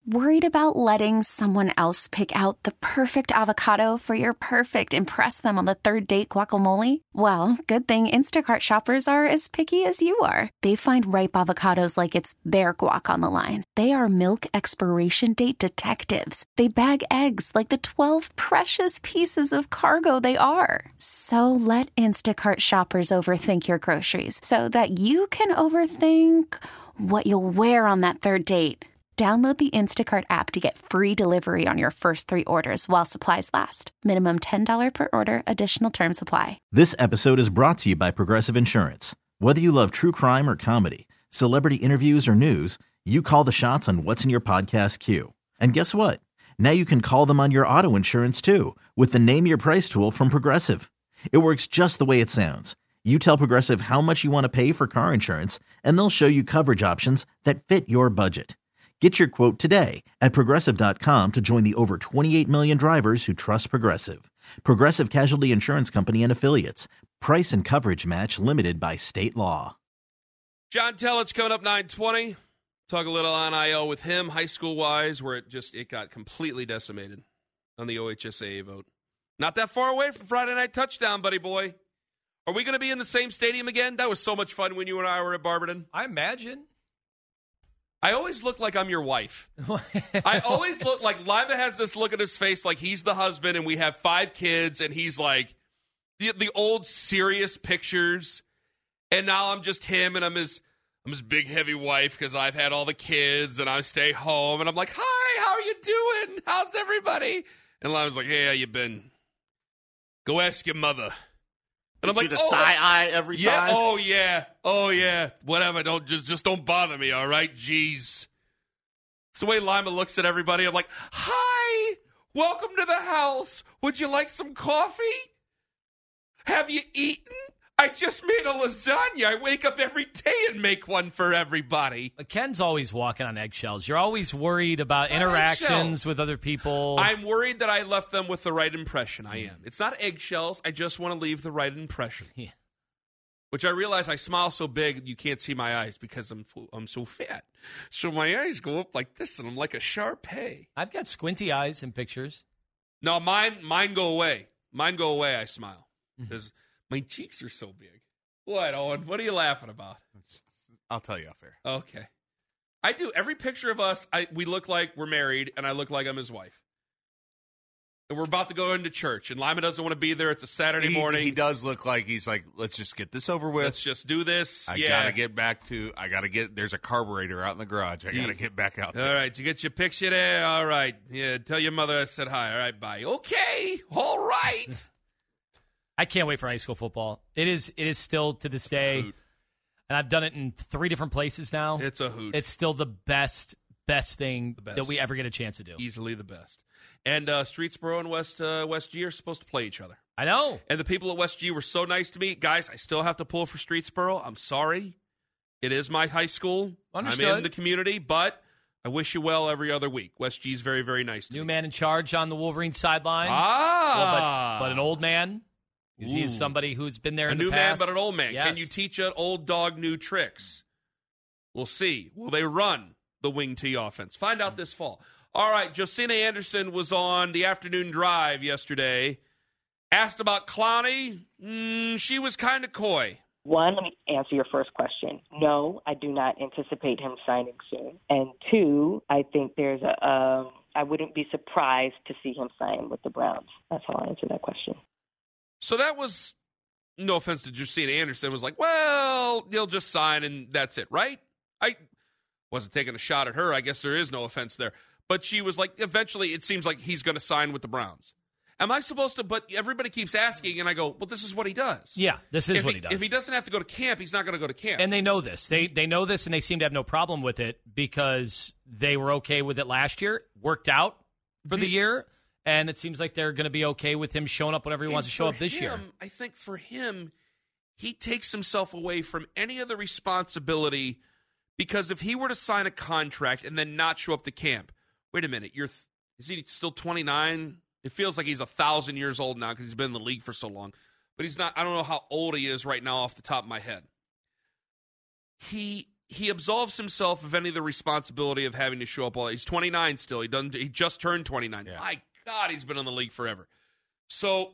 Worried about letting someone else pick out the perfect avocado for your perfect impress them on the third date guacamole? Well, good thing Instacart shoppers are as picky as you are. They find ripe avocados like it's their guac on the line. They are milk expiration date detectives. They bag eggs like the 12 precious pieces of cargo they are. So let Instacart shoppers overthink your groceries so that you can overthink what you'll wear on that third date. Download the Instacart app to get free delivery on your first 3 orders while supplies last. Minimum $10 per order. Additional terms apply. This episode is brought to you by Progressive Insurance. Whether you love true crime or comedy, celebrity interviews or news, you call the shots on what's in your podcast queue. And guess what? Now you can call them on your auto insurance too with the Name Your Price tool from Progressive. It works just the way it sounds. You tell Progressive how much you want to pay for car insurance, and they'll show you coverage options that fit your budget. Get your quote today at Progressive.com to join the over 28 million drivers who trust Progressive. Progressive Casualty Insurance Company and Affiliates. Price and coverage match limited by state law. John Telich coming up 9:20. Talk a little NIL with him, high school-wise, where it got completely decimated on the OHSAA vote. Not that far away from Friday Night Touchdown, buddy boy. Are we going to be in the same stadium again? That was so much fun when you and I were at Barberton. I imagine. I always look like I'm your wife. I always look like Lima has this look at his face like he's the husband and we have 5 kids and he's like the old serious pictures. And now I'm just him and I'm his big heavy wife because I've had all the kids and I stay home and I'm like, hi, how are you doing? How's everybody? And Lima's like, hey, how you been? Go ask your mother. And I'm like, the side eye every time. Oh yeah, whatever. Just don't bother me, all right? Jeez. It's the way Lima looks at everybody. I'm like, hi, welcome to the house. Would you like some coffee? Have you eaten? I just made a lasagna. I wake up every day and make one for everybody. Ken's always walking on eggshells. You're always worried about interactions with other people. I'm worried that I left them with the right impression. I am. It's not eggshells. I just want to leave the right impression. Yeah. Which I realize I smile so big you can't see my eyes because I'm so fat. So my eyes go up like this and I'm like a Shar-Pei. I've got squinty eyes in pictures. No, mine go away. Mine go away. I smile because my cheeks are so big. What, Owen? What are you laughing about? I'll tell you off air. Okay. I do. Every picture of us, we look like we're married, and I look like I'm his wife. And we're about to go into church, and Lima doesn't want to be there. It's a Saturday morning. He does look like he's like, let's just get this over with. Let's just do this. I got to get, there's a carburetor out in the garage. I got to get back out there. All right. Did you get your picture there? All right. Yeah, tell your mother I said hi. All right, bye. Okay. All right. I can't wait for high school football. It is still to this day, and I've done it in 3 different places now. It's a hoot. It's still the best thing that we ever get a chance to do. Easily the best. And Streetsboro and West G are supposed to play each other. I know. And the people at West G were so nice to me. Guys, I still have to pull for Streetsboro. I'm sorry. It is my high school. Understood. I'm in the community, but I wish you well every other week. West G is very, very nice to me. New man in charge on the Wolverines sideline. Ah. But an old man. Because he is somebody who's been there in the past. A new man, but an old man. Yes. Can you teach an old dog new tricks? We'll see. Will they run the wing T offense? Find out this fall. All right, Josina Anderson was on the afternoon drive yesterday. Asked about Clowney. She was kind of coy. One, let me answer your first question. No, I do not anticipate him signing soon. And 2, I think there's I wouldn't be surprised to see him sign with the Browns. That's how I answer that question. So that was, no offense to Josina Anderson, was like, well, he'll just sign and that's it, right? I wasn't taking a shot at her. I guess there is no offense there. But she was like, eventually it seems like he's going to sign with the Browns. Am I supposed to, but everybody keeps asking, and I go, well, this is what he does. Yeah, this is what he does. If he doesn't have to go to camp, he's not going to go to camp. And they know this. They know this, and they seem to have no problem with it because they were okay with it last year, worked out for the year. And it seems like they're going to be okay with him showing up whenever he wants to show up this year. I think for him, he takes himself away from any other responsibility because if he were to sign a contract and then not show up to camp, wait a minute, is he still 29? It feels like he's 1,000 years old now because he's been in the league for so long. But he's not. I don't know how old he is right now off the top of my head. He he absolves himself of any of the responsibility of having to show up all. He's 29 still. He just turned 29. Yeah. My God, he's been in the league forever. So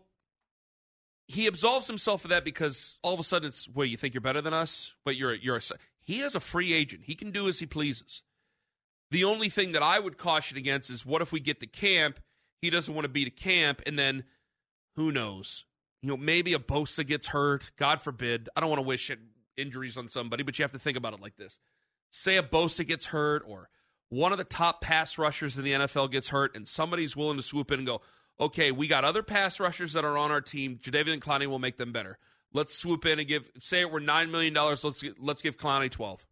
he absolves himself of that because all of a sudden it's, well, you think you're better than us, but he is a free agent. He can do as he pleases. The only thing that I would caution against is what if we get to camp, he doesn't want to be to camp, and then who knows? Maybe a Bosa gets hurt. God forbid. I don't want to wish injuries on somebody, but you have to think about it like this. Say a Bosa gets hurt or one of the top pass rushers in the NFL gets hurt and somebody's willing to swoop in and go, okay, we got other pass rushers that are on our team. Jadeveon Clowney will make them better. Let's swoop in and say it were $9 million. Let's give Clowney 12.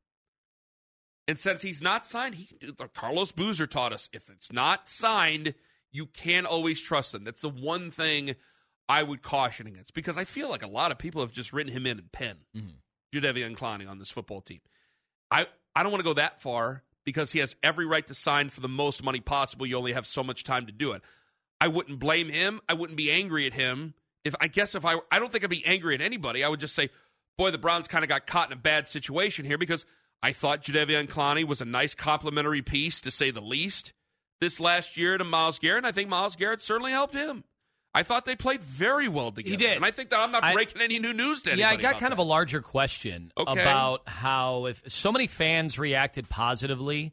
And since he's not signed, Carlos Boozer taught us, if it's not signed, you can't always trust him. That's the one thing I would caution against because I feel like a lot of people have just written him in and pen Jadeveon Clowney on this football team. I don't want to go that far because he has every right to sign for the most money possible. You only have so much time to do it. I wouldn't blame him. I wouldn't be angry at him. I don't think I'd be angry at anybody. I would just say, boy, the Browns kind of got caught in a bad situation here because I thought Jadeveon Clowney was a nice complimentary piece, to say the least, this last year to Myles Garrett. And I think Myles Garrett certainly helped him. I thought they played very well together. He did. And I think that I'm not breaking any new news to anybody. Yeah, I got kind of a larger question about how if so many fans reacted positively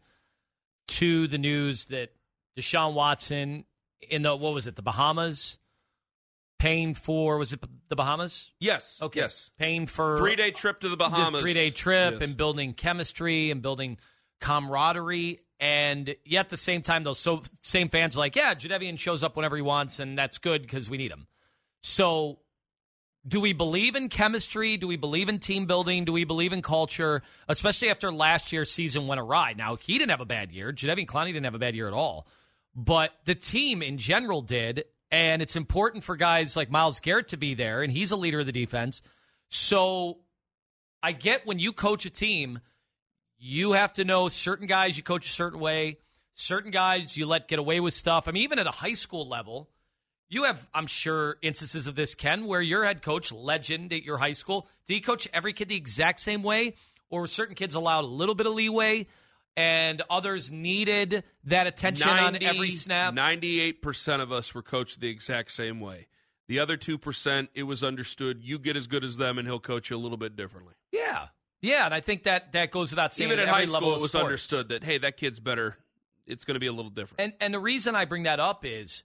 to the news that Deshaun Watson in the Bahamas, paying for, was it the Bahamas? Yes. Okay. Yes. Paying for 3-day trip to the Bahamas. 3-day trip yes. and building chemistry and building camaraderie. And yet at the same time, those same fans are like, yeah, Jadeveon shows up whenever he wants, and that's good because we need him. So do we believe in chemistry? Do we believe in team building? Do we believe in culture, especially after last year's season went awry? Now, he didn't have a bad year. Jadeveon Clowney didn't have a bad year at all. But the team in general did, and it's important for guys like Myles Garrett to be there, and he's a leader of the defense. So I get when you coach a team, you have to know certain guys you coach a certain way, certain guys you let get away with stuff. I mean, even at a high school level, you have, I'm sure, instances of this, Ken, where your head coach, legend at your high school, did he coach every kid the exact same way? Or were certain kids allowed a little bit of leeway and others needed that attention on every snap? 98% of us were coached the exact same way. The other 2%, it was understood, you get as good as them and he'll coach you a little bit differently. Yeah. Yeah, and I think that goes without saying. Even at every high level school, of it was sports. understood that, hey, that kid's better. It's going to be a little different. And the reason I bring that up is,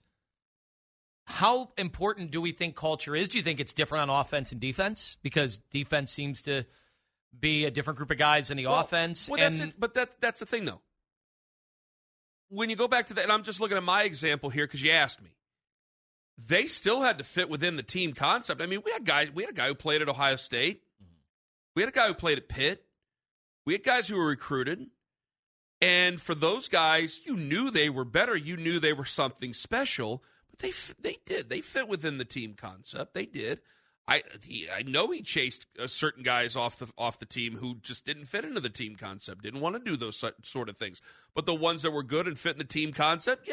how important do we think culture is? Do you think it's different on offense and defense? Because defense seems to be a different group of guys than the offense. Well, that's it. But that's the thing, though. When you go back to that, and I'm just looking at my example here because you asked me, they still had to fit within the team concept. I mean, we had a guy who played at Ohio State. We had a guy who played at Pitt. We had guys who were recruited. And for those guys, you knew they were better. You knew they were something special. But they did. They fit within the team concept. They did. I know he chased certain guys off the team who just didn't fit into the team concept, didn't want to do those sort of things. But the ones that were good and fit in the team concept,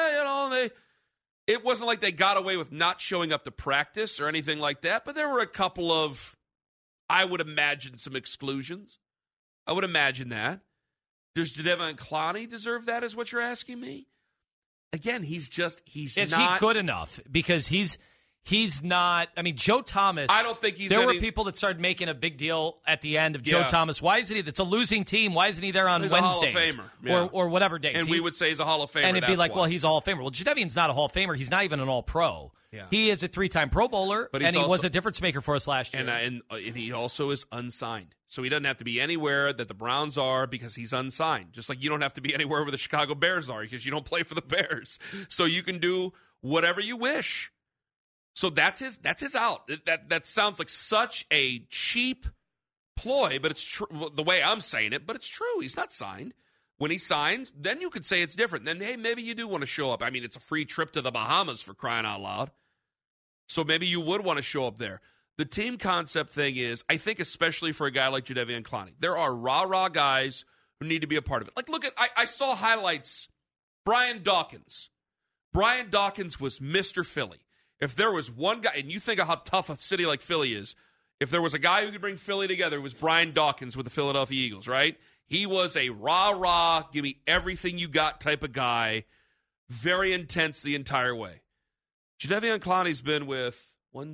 it wasn't like they got away with not showing up to practice or anything like that. But there were a couple of, I would imagine, some exclusions. I would imagine that. Does Jadeveon Clowney deserve that, is what you're asking me? Again, he's not. Is he good enough? Because he's not. I mean, Joe Thomas. I don't think he's. There were people that started making a big deal at the end of Joe Thomas. Why isn't he? It's a losing team. Why isn't he there on Wednesdays? He's a Hall of Famer. Or whatever days? And we would say he's a Hall of Famer. And it'd be like, why. well, he's a Hall of Famer. Well, Jadeveon's not a Hall of Famer. He's not even an All-Pro. Yeah. He is a 3-time Pro Bowler, but and he was a difference maker for us last year. And he also is unsigned. So he doesn't have to be anywhere that the Browns are because he's unsigned. Just like you don't have to be anywhere where the Chicago Bears are because you don't play for the Bears. So you can do whatever you wish. So that's his out. That sounds like such a cheap ploy, but it's true the way I'm saying it, but it's true. He's not signed. When he signs, then you could say it's different. Then, hey, maybe you do want to show up. I mean, it's a free trip to the Bahamas, for crying out loud. So maybe you would want to show up there. The team concept thing is, I think especially for a guy like Jadeveon Clowney, there are rah-rah guys who need to be a part of it. Like, look at, I saw highlights. Brian Dawkins. Brian Dawkins was Mr. Philly. If there was one guy, and you think of how tough a city like Philly is, If there was a guy who could bring Philly together, it was Brian Dawkins with the Philadelphia Eagles, right? He was a rah-rah, give me everything you got type of guy, very intense the entire way. Jadeveon Clowney's been with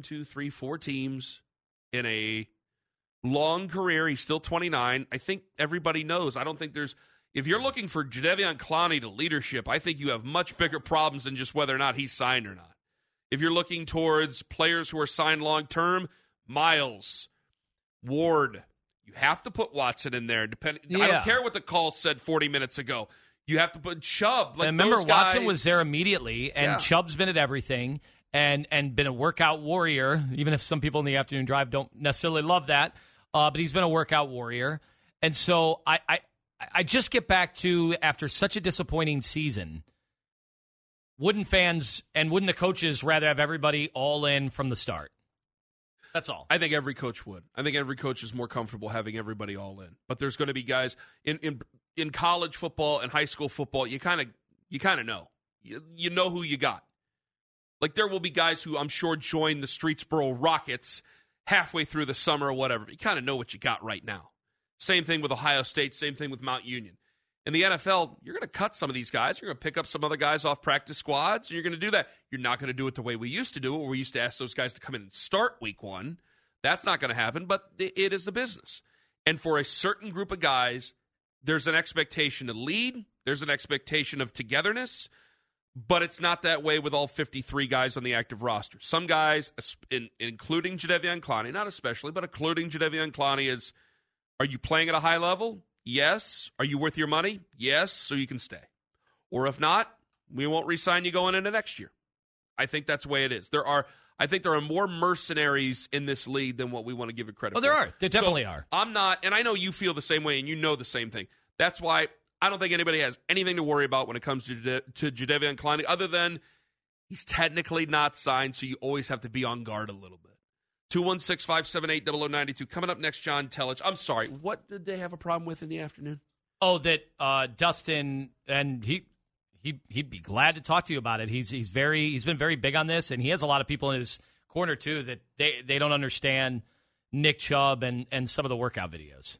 4 teams in a long career. He's still 29. I think everybody knows. I don't think there's – if you're looking for Jadeveon Clowney to leadership, I think you have much bigger problems than just whether or not he's signed or not. If you're looking towards players who are signed long-term, Miles, Ward, you have to put Watson in there. I don't care what the call said 40 minutes ago. You have to put Chubb. Like, and remember, those guys, Watson was there immediately, and Chubb's been at everything and been a workout warrior, even if some people in the afternoon drive don't necessarily love that. But he's been a workout warrior. And so I just get back to, after such a disappointing season, wouldn't fans and wouldn't the coaches rather have everybody all in from the start? That's all. I think every coach would. I think every coach is more comfortable having everybody all in. But there's going to be guys in college football and high school football, you kind of know. You know who you got. Like, there will be guys who I'm sure join the Streetsboro Rockets halfway through the summer or whatever. You kind of know what you got right now. Same thing with Ohio State, same thing with Mount Union. In the NFL, you're going to cut some of these guys. You're going to pick up some other guys off practice squads. And you're going to do that. You're not going to do it the way we used to do it, where we used to ask those guys to come in and start week one. That's not going to happen, but it is the business. And for a certain group of guys, there's an expectation to lead. There's an expectation of togetherness. But it's not that way with all 53 guys on the active roster. Some guys, including Jadeveon Clowney, not especially, but including Jadeveon Clowney, is, are you playing at a high level? Yes. Are you worth your money? Yes, so you can stay. Or if not, we won't re-sign you going into next year. I think that's the way it is. I think there are more mercenaries in this league than what we want to give it credit for. Oh, there are. There definitely are. I'm not, and I know you feel the same way, and you know the same thing. That's why I don't think anybody has anything to worry about when it comes to Jadeveon Clowney, other than he's technically not signed, so you always have to be on guard a little bit. 216-578-0092. Coming up next, John Telich. I'm sorry, what did they have a problem with in the afternoon? Oh, that Dustin, and he'd be glad to talk to you about it. He's been very big on this, and he has a lot of people in his corner too that they don't understand Nick Chubb and some of the workout videos.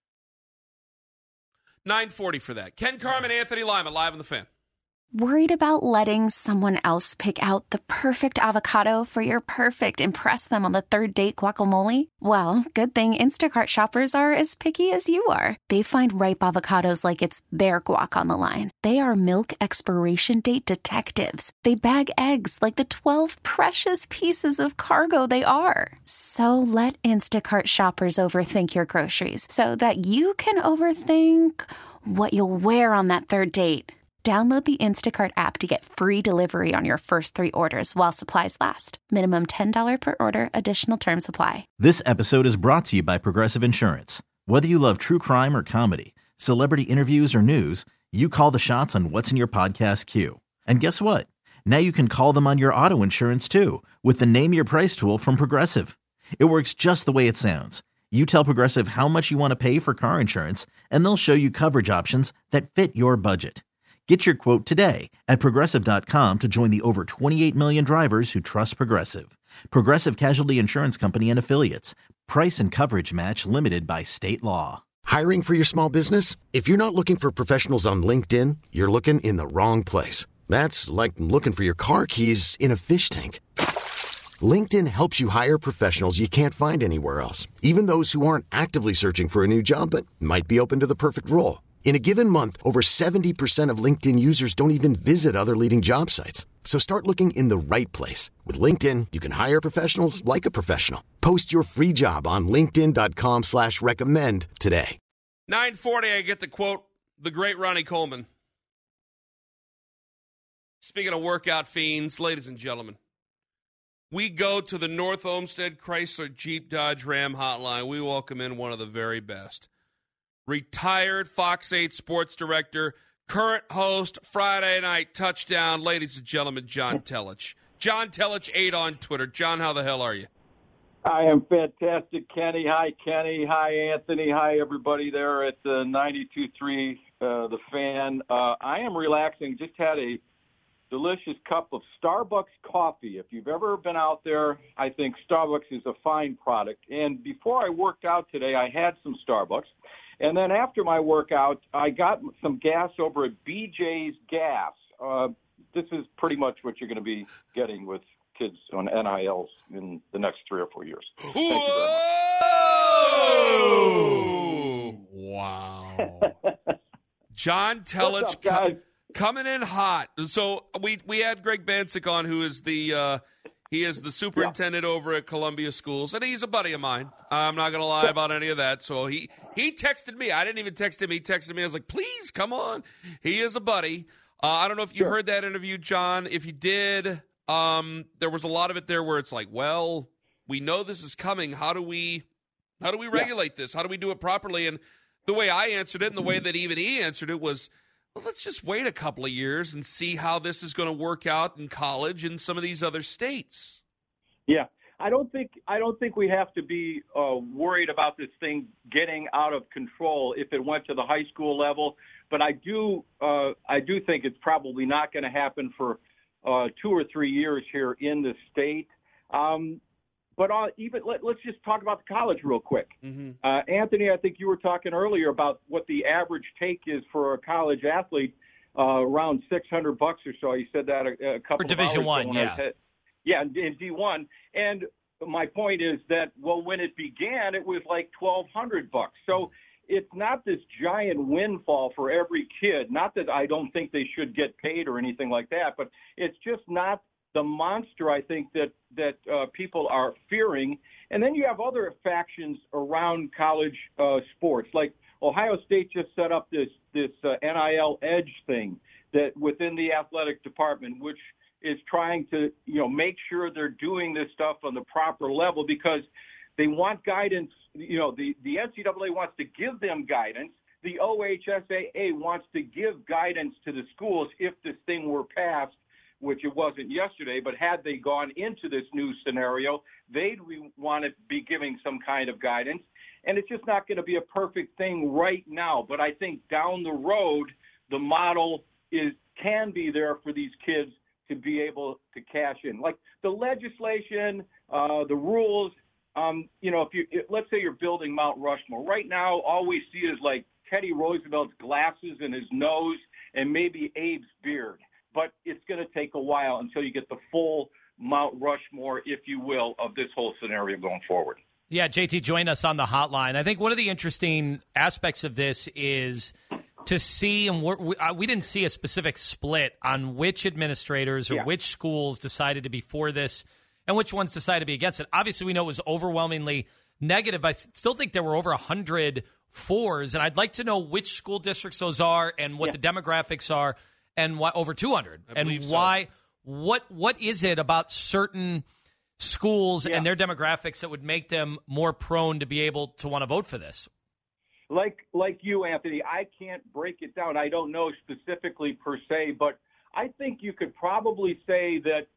9:40 for that. Ken Carman, Anthony Lima, live on the Fan. Worried about letting someone else pick out the perfect avocado for your perfect impress them on the third date guacamole? Well, good thing Instacart shoppers are as picky as you are. They find ripe avocados like it's their guac on the line. They are milk expiration date detectives. They bag eggs like the 12 precious pieces of cargo they are. So let Instacart shoppers overthink your groceries so that you can overthink what you'll wear on that third date. Download the Instacart app to get free delivery on your first 3 orders while supplies last. Minimum $10 per order. Additional terms apply. This episode is brought to you by Progressive Insurance. Whether you love true crime or comedy, celebrity interviews or news, you call the shots on what's in your podcast queue. And guess what? Now you can call them on your auto insurance too with the Name Your Price tool from Progressive. It works just the way it sounds. You tell Progressive how much you want to pay for car insurance, and they'll show you coverage options that fit your budget. Get your quote today at Progressive.com to join the over 28 million drivers who trust Progressive. Progressive Casualty Insurance Company and Affiliates. Price and coverage match limited by state law. Hiring for your small business? If you're not looking for professionals on LinkedIn, you're looking in the wrong place. That's like looking for your car keys in a fish tank. LinkedIn helps you hire professionals you can't find anywhere else, even those who aren't actively searching for a new job but might be open to the perfect role. In a given month, over 70% of LinkedIn users don't even visit other leading job sites. So start looking in the right place. With LinkedIn, you can hire professionals like a professional. Post your free job on linkedin.com/recommend today. 9:40, I get to quote the great Ronnie Coleman. Speaking of workout fiends, ladies and gentlemen, we go to the North Olmsted Chrysler Jeep Dodge Ram hotline. We welcome in one of the very best. Retired Fox 8 sports director, current host, Friday Night Touchdown, ladies and gentlemen, John Telich. John Telich 8 on Twitter. John, how the hell are you? I am fantastic, Kenny. Hi, Kenny. Hi, Anthony. Hi, everybody there at 92.3, The Fan. I am relaxing. Just had a delicious cup of Starbucks coffee. If you've ever been out there, I think Starbucks is a fine product. And before I worked out today, I had some Starbucks. And then after my workout, I got some gas over at BJ's Gas. This is pretty much what you're going to be getting with kids on NILs in the next 3 or 4 years. Thank you very much. Wow. John Telich. What's up, guys? Coming in hot. So we had Greg Bancik on, who is the superintendent over at Columbia Schools, and he's a buddy of mine. I'm not going to lie about any of that. So he texted me. I didn't even text him. He texted me. I was like, please, come on. He is a buddy. I don't know if you heard that interview, John. If you did, there was a lot of it there where it's like, well, we know this is coming. How do we regulate this? How do we do it properly? And the way I answered it and the way that even he answered it was, well, let's just wait a couple of years and see how this is going to work out in college in some of these other states. Yeah, I don't think we have to be worried about this thing getting out of control if it went to the high school level. But I do think it's probably not going to happen for 2 or 3 years here in the state. But let's just talk about the college real quick. Mm-hmm. Anthony, I think you were talking earlier about what the average take is for a college athlete, around $600 or so. You said that a couple for of Division hours I, ago. Yeah, in D1. And my point is that, well, when it began, it was like $1,200. So it's not this giant windfall for every kid. Not that I don't think they should get paid or anything like that, but it's just not the monster, I think, that people are fearing. And then you have other factions around college sports, like Ohio State just set up this NIL Edge thing that within the athletic department, which is trying to make sure they're doing this stuff on the proper level because they want guidance. The NCAA wants to give them guidance. The OHSAA wants to give guidance to the schools if this thing were passed, which it wasn't yesterday, but had they gone into this new scenario, they'd want to be giving some kind of guidance. And it's just not going to be a perfect thing right now. But I think down the road, the model can be there for these kids to be able to cash in. Like the legislation, the rules, let's say you're building Mount Rushmore. Right now, all we see is like Teddy Roosevelt's glasses and his nose and maybe Abe's beard. But it's going to take a while until you get the full Mount Rushmore, if you will, of this whole scenario going forward. Yeah, JT joined us on the hotline. I think one of the interesting aspects of this is to see, and we didn't see a specific split on which administrators or which schools decided to be for this and which ones decided to be against it. Obviously, we know it was overwhelmingly negative, but I still think there were over 100 fours, and I'd like to know which school districts those are and what the demographics are. And why over 200? And why? So. What is it about certain schools and their demographics that would make them more prone to be able to want to vote for this? Like you, Anthony, I can't break it down. I don't know specifically per se, but I think you could probably say that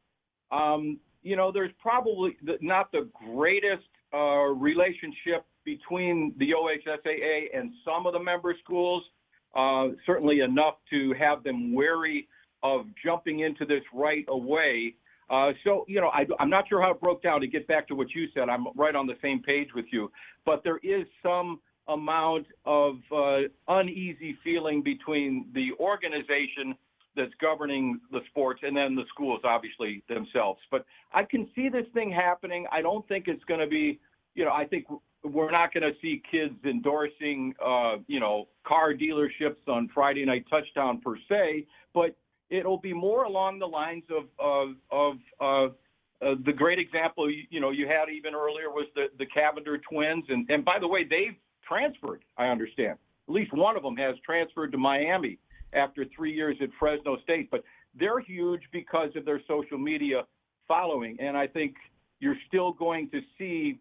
there's probably not the greatest relationship between the OHSAA and some of the member schools. Certainly enough to have them wary of jumping into this right away. I'm not sure how it broke down. To get back to what you said, I'm right on the same page with you. But there is some amount of uneasy feeling between the organization that's governing the sports and then the schools, obviously, themselves. But I can see this thing happening. I don't think it's going to be, I think we're not going to see kids endorsing, car dealerships on Friday Night Touchdown per se, but it'll be more along the lines of the great example, you had even earlier was the Cavender twins. And by the way, they've transferred, I understand. At least one of them has transferred to Miami after 3 years at Fresno State. But they're huge because of their social media following. And I think you're still going to see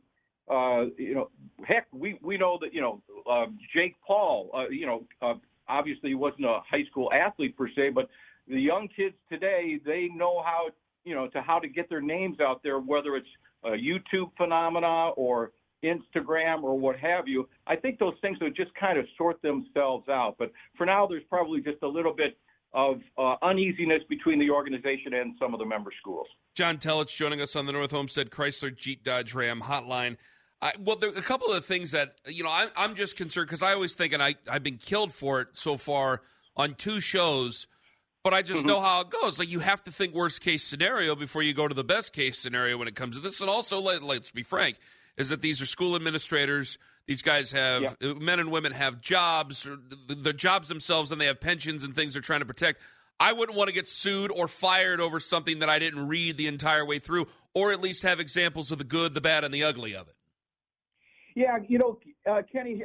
we know that, Jake Paul, obviously he wasn't a high school athlete per se, but the young kids today, they know how to get their names out there, whether it's a YouTube phenomena or Instagram or what have you. I think those things will just kind of sort themselves out. But for now, there's probably just a little bit uneasiness between the organization and some of the member schools. John Telich joining us on the North Homestead Chrysler Jeep Dodge Ram hotline. There are a couple of things that, I'm just concerned because I always think, and I've been killed for it so far on 2 shows, but I just know how it goes. Like, you have to think worst case scenario before you go to the best case scenario when it comes to this. And also, let's be frank, is that these are school administrators. These guys have, men and women have jobs, or the jobs themselves, and they have pensions and things they're trying to protect. I wouldn't want to get sued or fired over something that I didn't read the entire way through, or at least have examples of the good, the bad, and the ugly of it. Yeah, Kenny,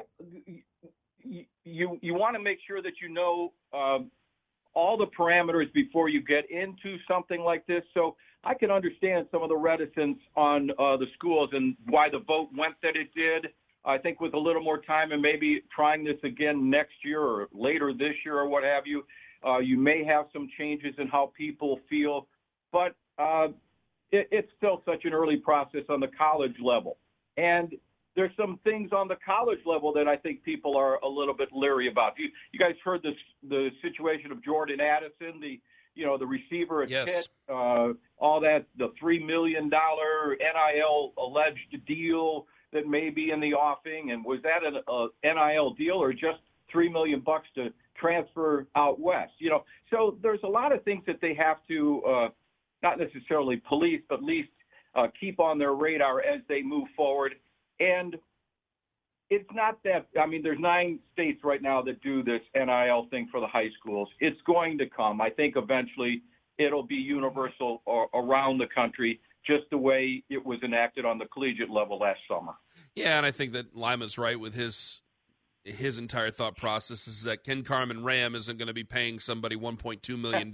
you want to make sure that you know all the parameters before you get into something like this. So I can understand some of the reticence on the schools and why the vote went that it did. I think with a little more time and maybe trying this again next year or later this year or what have you, you may have some changes in how people feel. But it's still such an early process on the college level. And there's some things on the college level that I think people are a little bit leery about. You guys heard the situation of Jordan Addison, the receiver at Pitt, all that, the $3 million NIL alleged deal that may be in the offing, and was that an NIL deal or just $3 million to transfer out west? So there's a lot of things that they have to not necessarily police, but at least keep on their radar as they move forward. And it's not that, there's 9 states right now that do this NIL thing for the high schools. It's going to come. I think eventually it'll be universal around the country, just the way it was enacted on the collegiate level last summer. Yeah, and I think that Lima's right with his entire thought process is that Ken Carman Ram isn't going to be paying somebody $1.2 million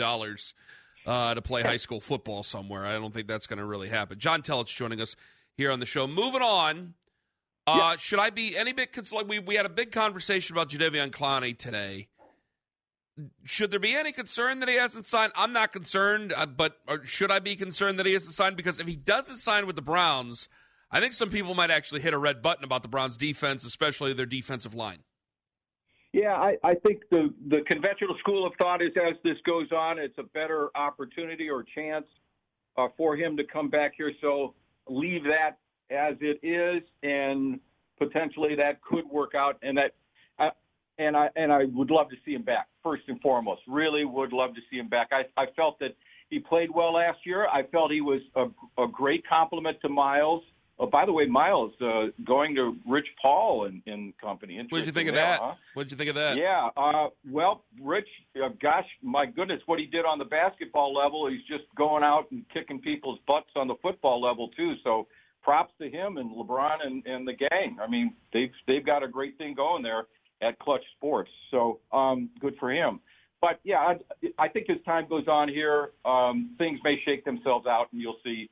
to play high school football somewhere. I don't think that's going to really happen. John Telich joining us here on the show. Moving on. Should I be any bit concerned? We had a big conversation about Jadeveon Clowney today. Should there be any concern that he hasn't signed? I'm not concerned, but should I be concerned that he hasn't signed? Because if he doesn't sign with the Browns, I think some people might actually hit a red button about the Browns' defense, especially their defensive line. Yeah, I think the conventional school of thought is as this goes on, it's a better opportunity or chance for him to come back here. So leave that as it is, and potentially that could work out. And I would love to see him back, first and foremost. Really would love to see him back. I felt that he played well last year. I felt he was a great compliment to Miles. Oh, by the way, Miles going to Rich Paul and company. What did you think of that? Huh? What did you think of that? Yeah, well, Rich, gosh, my goodness, what he did on the basketball level, he's just going out and kicking people's butts on the football level too. So props to him and LeBron and the gang. They've got a great thing going there at Clutch Sports. So good for him. But yeah, I think as time goes on here, things may shake themselves out, and you'll see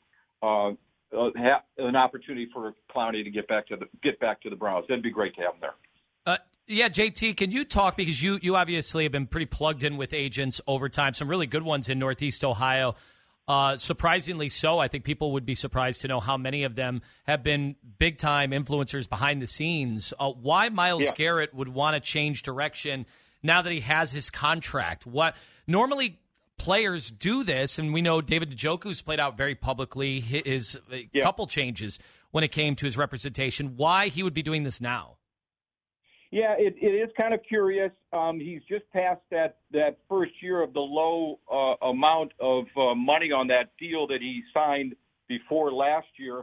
an opportunity for Clowney to get back to the Browns. That'd be great to have him there. Yeah, JT, can you talk, because you obviously have been pretty plugged in with agents over time, some really good ones in Northeast Ohio. Surprisingly so, I think people would be surprised to know how many of them have been big-time influencers behind the scenes. Why Myles Garrett would want to change direction now that he has his contract? What normally players do this, and we know David Njoku's played out very publicly his couple changes when it came to his representation. Why he would be doing this now? Yeah, it is kind of curious. He's just passed that first year of the low amount of money on that deal that he signed before last year.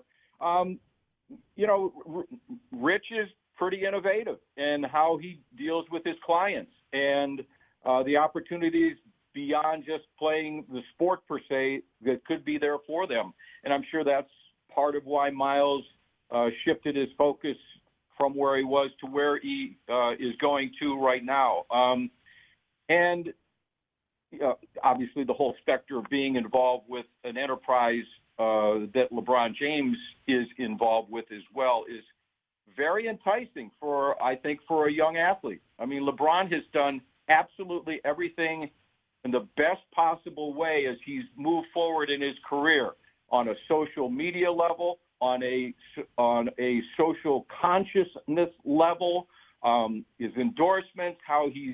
Rich is pretty innovative in how he deals with his clients, and the opportunities beyond just playing the sport per se that could be there for them. And I'm sure that's part of why Myles shifted his focus from where he was to where he is going to right now. And obviously the whole specter of being involved with an enterprise that LeBron James is involved with as well is very enticing for a young athlete. LeBron has done absolutely everything in the best possible way as he's moved forward in his career on a social media level, on a social consciousness level, his endorsements, how he's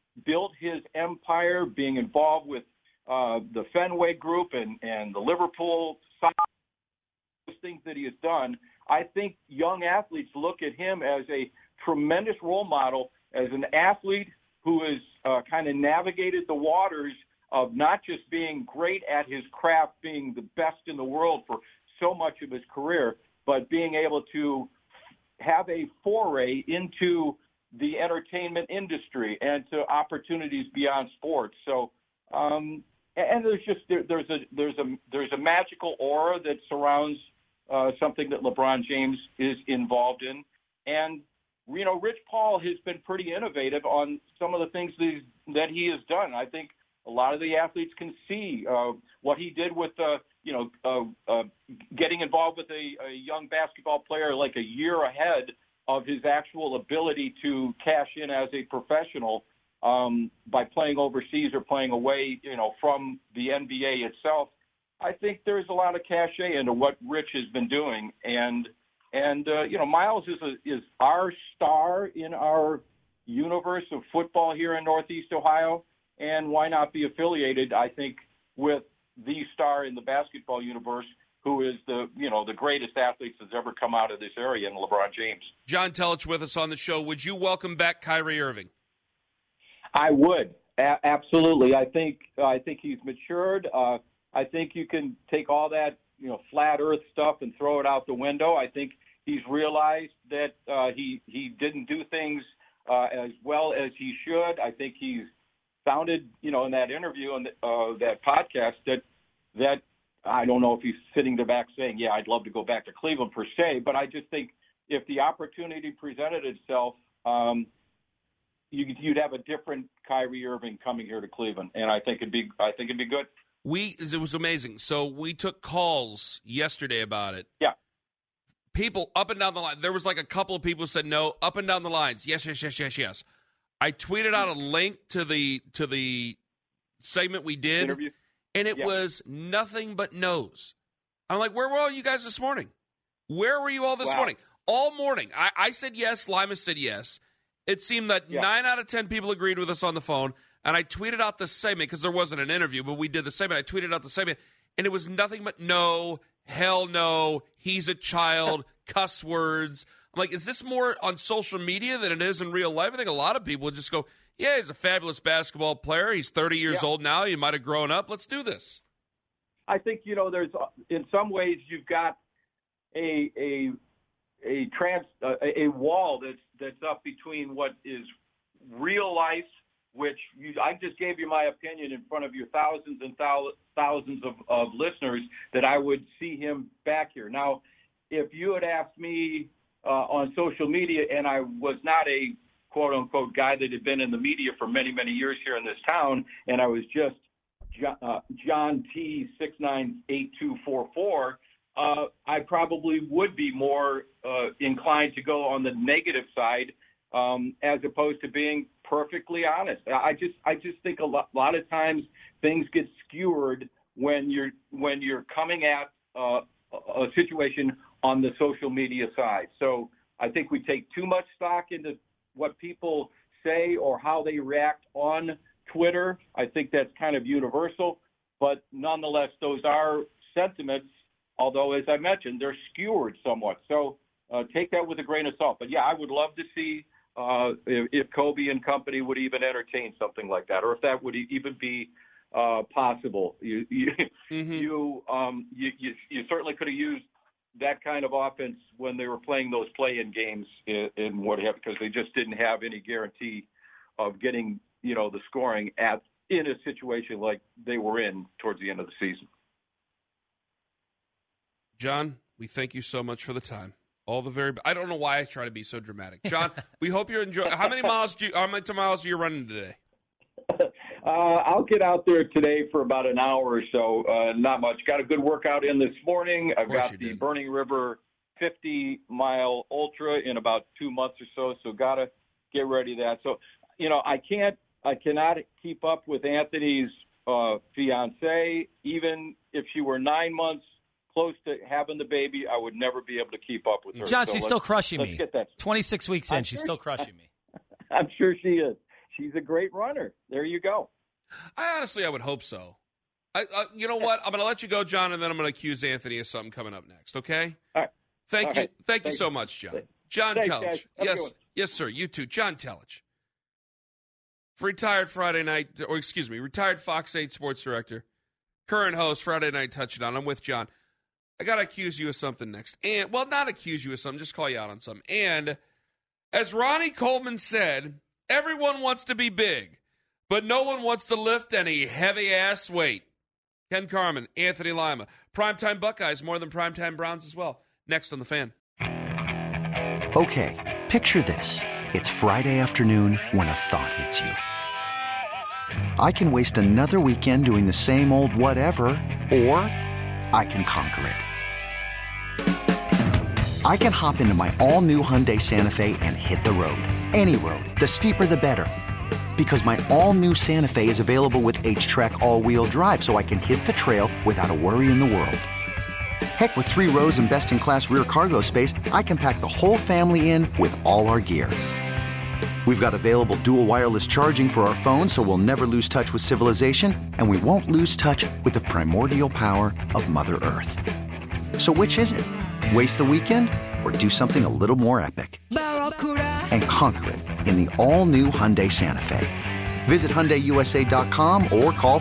built his empire, being involved with the Fenway Group and the Liverpool side, those things that he has done. I think young athletes look at him as a tremendous role model, as an athlete who has kind of navigated the waters of not just being great at his craft, being the best in the world for so much of his career, but being able to have a foray into the entertainment industry and to opportunities beyond sports. So, and there's a magical aura that surrounds something that LeBron James is involved in. And, you know, Rich Paul has been pretty innovative on some of the things that he has done. I think a lot of the athletes can see what he did with, getting involved with a young basketball player like a year ahead of his actual ability to cash in as a professional by playing overseas or playing away, you know, from the NBA itself. I think there's a lot of cachet into what Rich has been doing, and you know, Miles is our star in our universe of football here in Northeast Ohio, and why not be affiliated, I think, with the star in the basketball universe, who is the greatest athlete that's ever come out of this area in LeBron James. John Telich with us on the show. Would you welcome back Kyrie Irving? I would. Absolutely. I think he's matured. I think you can take all that, you know, flat earth stuff and throw it out the window. I think he's realized that he didn't do things as well as he should. I think he's sounded, you know, in that interview and that podcast that I don't know if he's sitting back saying, yeah, I'd love to go back to Cleveland per se, but I just think if the opportunity presented itself, you'd have a different Kyrie Irving coming here to Cleveland, and I think it'd be good. It was amazing. So we took calls yesterday about it. Yeah. People up and down the line. There was like a couple of people who said no, up and down the lines. Yes. I tweeted out a link to the segment we did, interview. And it was nothing but no's. I'm like, where were all you guys this morning? Where were you all this morning? All morning. I said yes. Lima said yes. It seemed that 9 out of 10 people agreed with us on the phone. And I tweeted out the segment because there wasn't an interview, but we did the segment. I tweeted out the segment, and it was nothing but no, hell no, he's a child, cuss words. I'm like, is this more on social media than it is in real life? I think a lot of people would just go, yeah, he's a fabulous basketball player. He's 30 years old now. He might have grown up. Let's do this. I think, you know, there's in some ways you've got a wall that's up between what is real life, which I just gave you my opinion in front of your thousands and thousands of listeners, that I would see him back here. Now, if you had asked me on social media, and I was not a quote-unquote guy that had been in the media for many, many years here in this town, and I was just John T. 698244, I probably would be more inclined to go on the negative side as opposed to being perfectly honest. I just think a lot of times things get skewered when you're coming at a situation on the social media side. So I think we take too much stock into what people say or how they react on Twitter. I think that's kind of universal, but nonetheless, those are sentiments, although, as I mentioned, they're skewered somewhat. So take that with a grain of salt. But, yeah, I would love to see if Kobe and company would even entertain something like that, or if that would even be possible. You certainly could have used that kind of offense when they were playing those play-in games in what have, because they just didn't have any guarantee of getting, you know, the scoring in a situation like they were in towards the end of the season. John, we thank you so much for the time. All the very. I don't know why I try to be so dramatic. John, we hope you're enjoying. How many miles are you running today? I'll get out there today for about an hour or so. Not much. Got a good workout in this morning. I've got the Burning River 50-mile ultra in about 2 months or so got to get ready to that. So, you know, I cannot keep up with Anthony's fiance. Even if she were 9 months close to having the baby, I would never be able to keep up with her. John, she's still crushing me. Get that. 26 weeks in, she's still crushing me. I'm sure she is. she's a great runner. There you go. I would hope so. You know what? I'm going to let you go, John, and then I'm going to accuse Anthony of something coming up next, okay? All right. Thank you. Right. Thank you so much, John. John Thanks, Telich. guys. Have a good one. Yes, sir. You too. John Telich. Retired Fox 8 sports director, current host, Friday Night Touchdown. I'm with John. I got to accuse you of something next. And, well, not accuse you of something, just call you out on something. And as Ronnie Coleman said, everyone wants to be big, but no one wants to lift any heavy-ass weight. Ken Carman, Anthony Lima. Primetime Buckeyes more than primetime Browns as well. Next on The Fan. Okay, picture this. It's Friday afternoon when a thought hits you. I can waste another weekend doing the same old whatever, or I can conquer it. I can hop into my all-new Hyundai Santa Fe and hit the road. Any road. The steeper, the better. Because my all-new Santa Fe is available with H-Track all-wheel drive, so I can hit the trail without a worry in the world. Heck, with 3 rows and best-in-class rear cargo space, I can pack the whole family in with all our gear. We've got available dual wireless charging for our phones, so we'll never lose touch with civilization, and we won't lose touch with the primordial power of Mother Earth. So which is it? Waste the weekend or do something a little more epic? And conquer it in the all-new Hyundai Santa Fe. Visit HyundaiUSA.com or call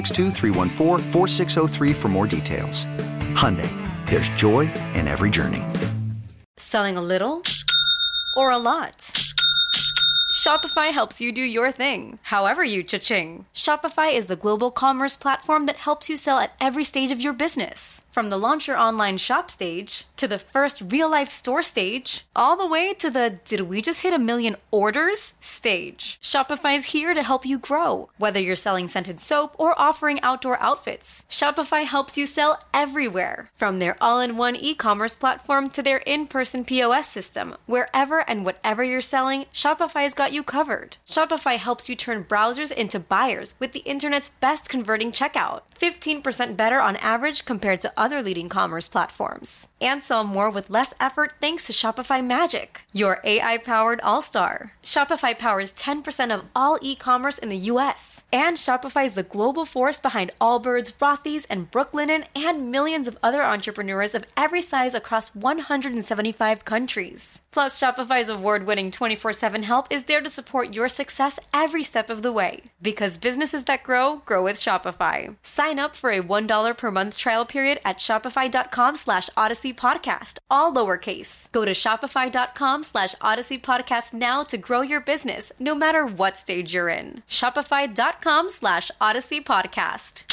562-314-4603 for more details. Hyundai, there's joy in every journey. Selling a little or a lot? Shopify helps you do your thing, however you cha-ching. Shopify is the global commerce platform that helps you sell at every stage of your business. From the launch your online shop stage, to the first real-life store stage, all the way to the did we just hit 1 million orders stage. Shopify's here to help you grow. Whether you're selling scented soap or offering outdoor outfits, Shopify helps you sell everywhere. From their all-in-one e-commerce platform to their in-person POS system, wherever and whatever you're selling, Shopify's got you covered. Shopify helps you turn browsers into buyers with the internet's best converting checkout. 15% better on average compared to other leading commerce platforms. And sell more with less effort thanks to Shopify Magic, your AI-powered all-star. Shopify powers 10% of all e-commerce in the U.S. And Shopify is the global force behind Allbirds, Rothy's, and Brooklinen, and millions of other entrepreneurs of every size across 175 countries. Plus, Shopify's award-winning 24/7 help is there to support your success every step of the way. Because businesses that grow, grow with Shopify. Sign up for a $1 per month trial period at shopify.com/Odyssey Podcast, all lowercase. Go to shopify.com/Odyssey Podcast now to grow your business, no matter what stage you're in. Shopify.com/Odyssey Podcast.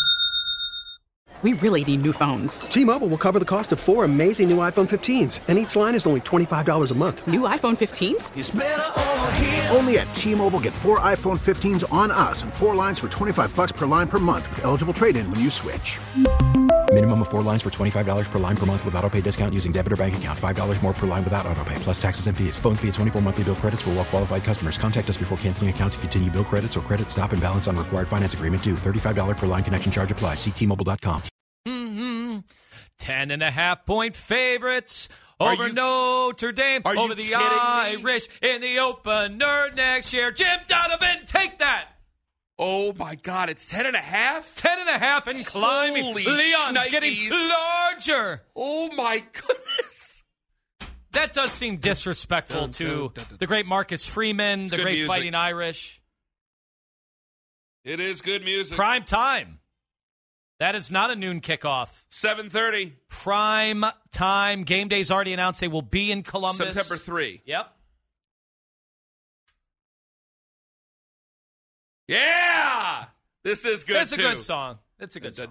We really need new phones. T-Mobile will cover the cost of 4 amazing new iPhone 15s, and each line is only $25 a month. New iPhone 15s? It's better over here. Only at T-Mobile, get 4 iPhone 15s on us and 4 lines for $25 per line per month with eligible trade-in when you switch. Minimum of 4 lines for $25 per line per month with autopay discount using debit or bank account. $5 more per line without autopay, plus taxes and fees. Phone fee at 24 monthly bill credits for well-qualified customers. Contact us before canceling account to continue bill credits or credit stop and balance on required finance agreement due. $35 per line connection charge applies. See T-Mobile.com. 10.5-point favorites over Notre Dame, over the Irish in the opener next year. Jim Donovan, take that. Oh, my God. It's 10.5? 10.5 and climbing. Holy Leon's shnikes. getting larger. Oh, my goodness. That does seem disrespectful to the great Marcus Freeman, the great music. Fighting Irish. It is good music. Prime time. That is not a noon kickoff. 7:30. Prime time. Game day's already announced. They will be in Columbus. September 3. Yep. Yeah! This is good, It's a good song. It's a good song.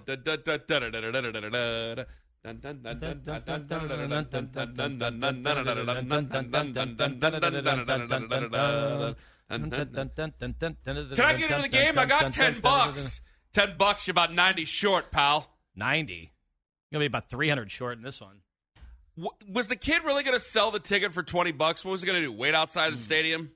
Can I get into the game? I got $10. $10, you're about 90 short, pal. 90? You're going to be about 300 short in this one. Was the kid really going to sell the ticket for $20? What was he going to do? Wait outside the stadium?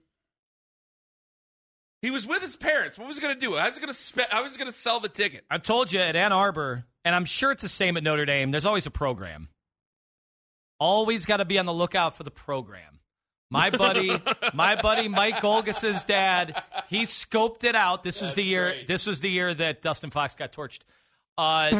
He was with his parents. What was he going to do? How was he going to sell the ticket? I told you at Ann Arbor, and I'm sure it's the same at Notre Dame, there's always a program. Always got to be on the lookout for the program. My buddy Mike Olgas's dad, he scoped it out. This was the year. Great. This was the year that Dustin Fox got torched. I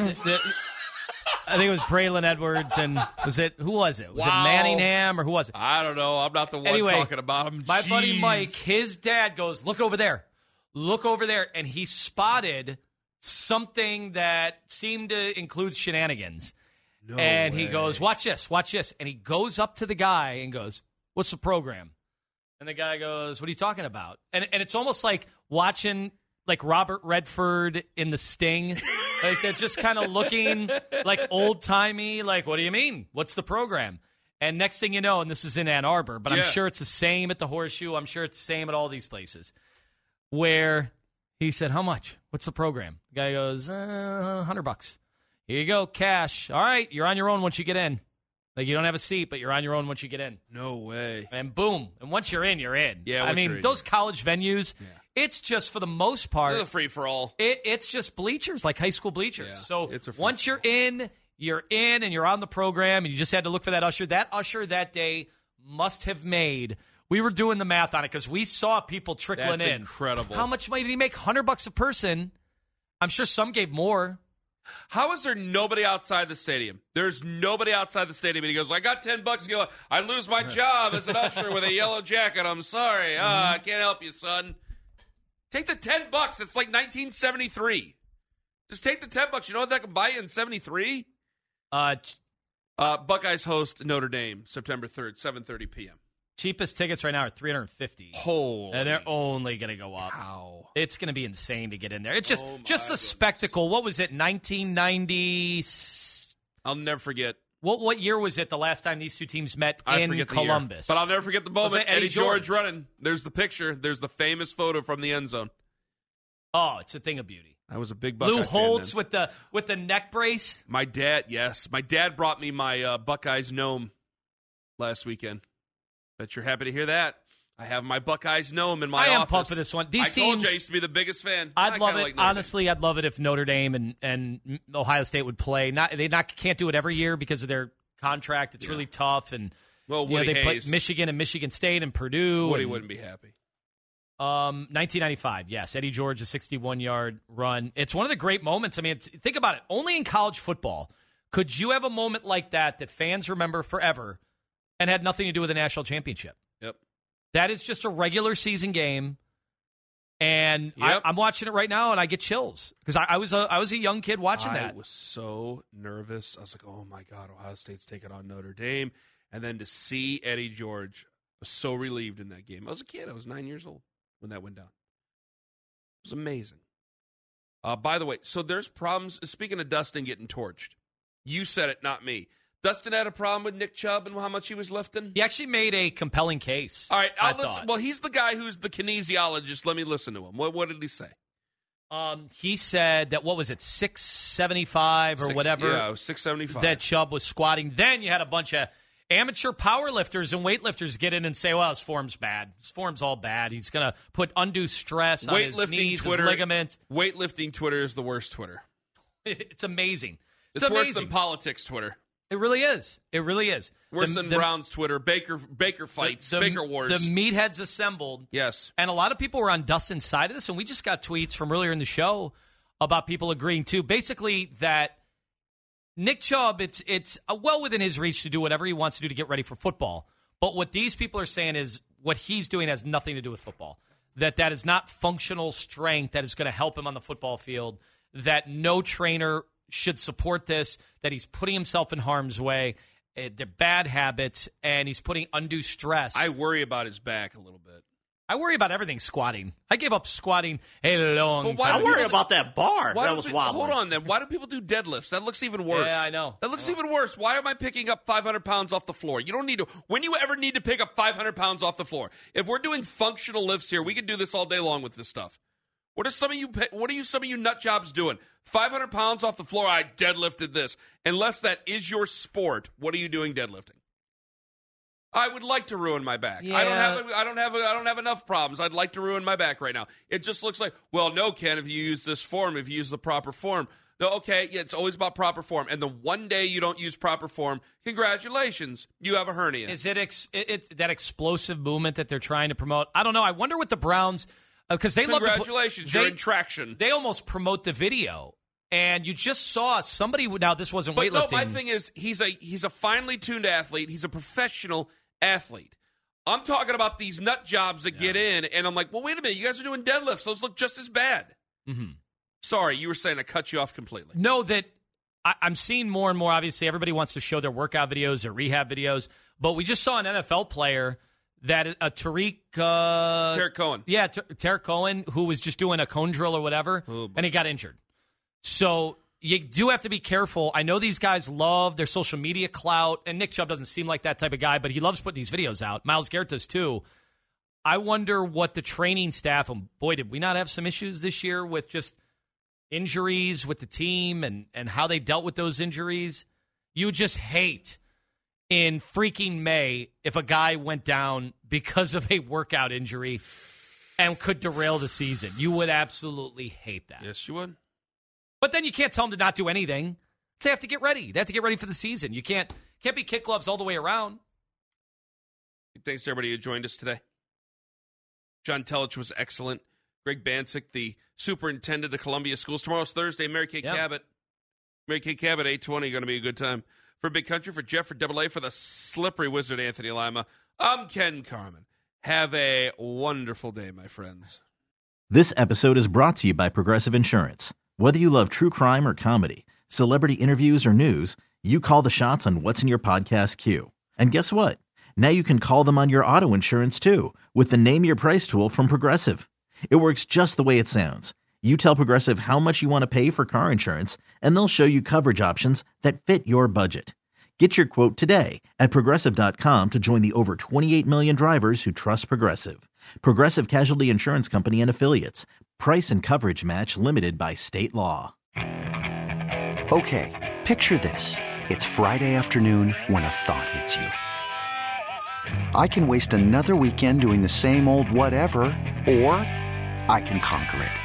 think it was Braylon Edwards, and who was it? Was it Manningham or who was it? I don't know. I'm not the one talking about him. My buddy Mike, his dad goes, look over there, and he spotted something that seemed to include shenanigans. And he goes, watch this. And he goes up to the guy and goes, what's the program? And the guy goes, what are you talking about? And it's almost like watching like Robert Redford in The Sting. Like they're just kind of looking like old-timey, like, what do you mean? What's the program? And next thing you know, and this is in Ann Arbor, but I'm sure it's the same at the Horseshoe. I'm sure it's the same at all these places. Where he said, how much? What's the program? The guy goes, $100. Here you go, cash. All right, you're on your own once you get in. Like, you don't have a seat, but you're on your own once you get in. No way. And boom. And once you're in, you're in. Yeah, I mean, those college venues, it's just, for the most part, it's a free-for-all. It's just bleachers, like high school bleachers. Yeah, so once you're in, and you're on the program, and you just had to look for that usher. That usher that day must have made, we were doing the math on it, because we saw people trickling in. That's incredible. How much money did he make? $100 a person. I'm sure some gave more. How is there nobody outside the stadium? There's nobody outside the stadium. And he goes, I got $10. He goes, I lose my job as an usher with a yellow jacket. I'm sorry. I can't help you, son. Take the $10. It's like 1973. Just take the $10. You know what that can buy you in 73? Buckeyes host Notre Dame, September 3rd, 7:30 p.m. Cheapest tickets right now are $350. Holy. And they're only going to go up. Wow. It's going to be insane to get in there. It's just the spectacle. What was it, 1990? I'll never forget. What year was it the last time these two teams met in Columbus? But I'll never forget the moment. Eddie George running. There's the picture. There's the famous photo from the end zone. Oh, it's a thing of beauty. I was a big Buckeye Lou Holtz fan with the neck brace. My dad, yes. My dad brought me my Buckeyes gnome last weekend. Bet you're happy to hear that. I have my Buckeyes gnome in my office. I am pumped for this one. These teams, told you I used to be the biggest fan. I'd love it. Honestly, I'd love it if Notre Dame and Ohio State would play. Can't do it every year because of their contract. It's really tough. And Woody they Hayes. play Michigan and Michigan State and Purdue. Woody wouldn't be happy. 1995, yes. Eddie George, a 61-yard run. It's one of the great moments. I mean, think about it. Only in college football could you have a moment like that fans remember forever and had nothing to do with a national championship. Yep. That is just a regular season game, and I'm watching it right now, and I get chills because I was a young kid watching that. I was so nervous. I was like, oh, my God, Ohio State's taking on Notre Dame. And then to see Eddie George, I was so relieved in that game. I was a kid. I was 9 years old when that went down. It was amazing. By the way, so there's problems. Speaking of Dustin getting torched, you said it, not me. Dustin had a problem with Nick Chubb and how much he was lifting? He actually made a compelling case. All right, I'll listen. Well, he's the guy who's the kinesiologist. Let me listen to him. What did he say? He said that, what was it, 675 or whatever? Yeah, it was 675. That Chubb was squatting. Then you had a bunch of amateur powerlifters and weightlifters get in and say, well, his form's bad. His form's all bad. He's going to put undue stress on his knees, Twitter, his ligaments. Weightlifting Twitter is the worst Twitter. It's amazing. It's worse than politics Twitter. It really is. It really is. Worse than Brown's Twitter, Baker fights, Baker wars. The meatheads assembled. Yes. And a lot of people were on Dustin's side of this, and we just got tweets from earlier in the show about people agreeing, too. Basically, that Nick Chubb, it's well within his reach to do whatever he wants to do to get ready for football. But what these people are saying is what he's doing has nothing to do with football. That is not functional strength that is going to help him on the football field. That no trainer should support this, that he's putting himself in harm's way, they're bad habits, and he's putting undue stress. I worry about his back a little bit. I worry about everything squatting. I gave up squatting a long time. I worry about that bar. That was wobbling. Hold on, then. Why do people do deadlifts? That looks even worse. Yeah, I know. That looks even worse. Why am I picking up 500 pounds off the floor? You don't need to. When you ever need to pick up 500 pounds off the floor? If we're doing functional lifts here, we can do this all day long with this stuff. What are some of you nut jobs doing? 500 pounds off the floor, I deadlifted this. Unless that is your sport, what are you doing deadlifting? I would like to ruin my back. Yeah. I don't have enough problems. I'd like to ruin my back right now. It just looks like, well, no, Ken, if you use this form, if you use the proper form. Okay, yeah, it's always about proper form. And the one day you don't use proper form, congratulations, you have a hernia. Is it's that explosive movement that they're trying to promote? I don't know. I wonder what the Browns, because they love to congratulations, you're in traction. They almost promote the video. And you just saw somebody. Now, this wasn't weightlifting. No, my thing is, he's a finely tuned athlete. He's a professional athlete. I'm talking about these nut jobs that get in, and I'm like, well, wait a minute. You guys are doing deadlifts. Those look just as bad. Mm-hmm. Sorry, you were saying I cut you off completely. No, that I'm seeing more and more. Obviously, everybody wants to show their workout videos, their rehab videos. But we just saw an NFL player that Tariq Cohen. Yeah, Tariq Cohen, who was just doing a cone drill or whatever, and he got injured. So you do have to be careful. I know these guys love their social media clout, and Nick Chubb doesn't seem like that type of guy, but he loves putting these videos out. Myles Garrett does too. I wonder what the training staff, and boy, did we not have some issues this year with just injuries with the team and how they dealt with those injuries. You just hate in freaking May if a guy went down because of a workout injury and could derail the season. You would absolutely hate that. Yes, you would. But then you can't tell them to not do anything. They have to get ready. They have to get ready for the season. You can't be kid gloves all the way around. Thanks to everybody who joined us today. John Telich was excellent. Greg Bancic, the superintendent of Columbia Schools. Tomorrow's Thursday. Mary Kay Cabot. Mary Kay Cabot, 8:20. Going to be a good time. For Big Country, for Jeff, for Double A, for the slippery wizard Anthony Lima, I'm Ken Carman. Have a wonderful day, my friends. This episode is brought to you by Progressive Insurance. Whether you love true crime or comedy, celebrity interviews or news, you call the shots on what's in your podcast queue. And guess what? Now you can call them on your auto insurance too with the Name Your Price tool from Progressive. It works just the way it sounds. You tell Progressive how much you want to pay for car insurance, and they'll show you coverage options that fit your budget. Get your quote today at Progressive.com to join the over 28 million drivers who trust Progressive. Progressive Casualty Insurance Company and Affiliates. Price and coverage match limited by state law. Okay, picture this. It's Friday afternoon when a thought hits you. I can waste another weekend doing the same old whatever, or I can conquer it.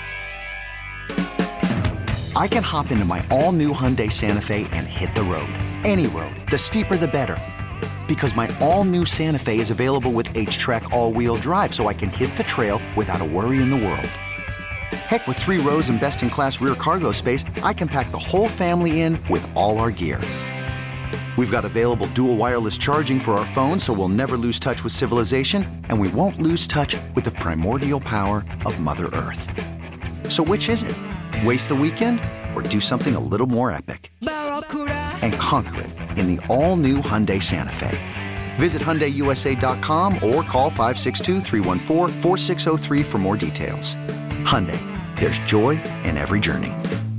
I can hop into my all-new Hyundai Santa Fe and hit the road. Any road. The steeper, the better. Because my all-new Santa Fe is available with H-Track all-wheel drive, so I can hit the trail without a worry in the world. Heck, with 3 rows and best-in-class rear cargo space, I can pack the whole family in with all our gear. We've got available dual wireless charging for our phones, so we'll never lose touch with civilization, and we won't lose touch with the primordial power of Mother Earth. So which is it? Waste the weekend or do something a little more epic? And conquer it in the all-new Hyundai Santa Fe. Visit HyundaiUSA.com or call 562-314-4603 for more details. Hyundai, there's joy in every journey.